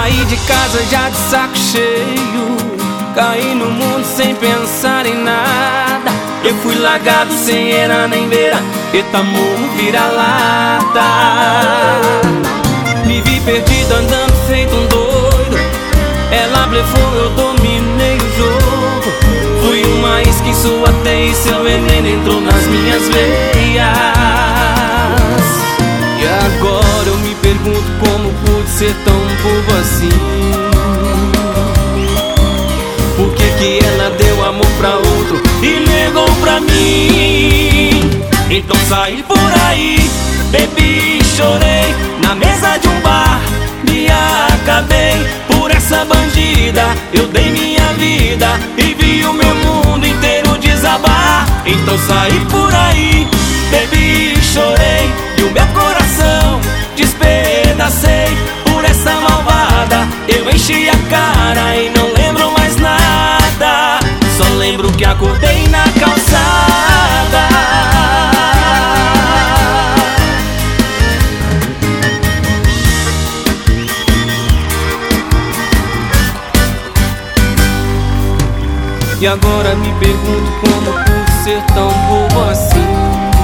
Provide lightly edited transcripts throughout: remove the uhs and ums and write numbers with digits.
Saí de casa já de saco cheio, caí no mundo sem pensar em nada. Eu fui largado sem era nem beira, eita morro vira-lata. Me vi perdido andando feito um doido, ela blefou, eu dominei o jogo. Fui uma isca em sua teia e seu veneno entrou nas minhas veias. E agora eu me pergunto como pude ser tão bobo assim. Por que ela deu amor pra outro e negou pra mim? Então saí por aí, bebi e chorei na mesa de um bar, me acabei por essa bandida. Eu dei minha vida e vi o meu mundo inteiro desabar. Então saí por aí, bebi e chorei e o meu coração despedacei por essa malvada. Eu enchi a cara e não lembro mais nada, só lembro que acordei na calçada. E agora me pergunto como pude ser tão bobo assim.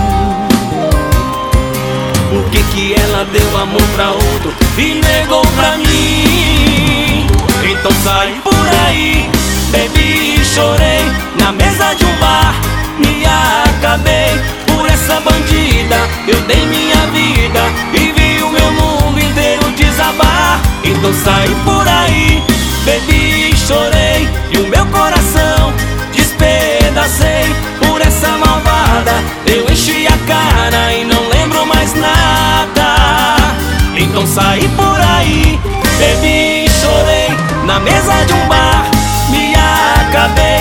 Por que ela deu amor pra outro e negou pra mim? Então saí por aí, bebi e chorei na mesa de um bar, me acabei por essa bandida. Eu dei minha vida e vi o meu mundo inteiro desabar. Então saí por aí, bebi e chorei e o meu coração despedacei por essa malvada. Eu enchi a cara e não lembro mais nada. Então saí por aí, bebi e chorei na mesa de um bar, me acabei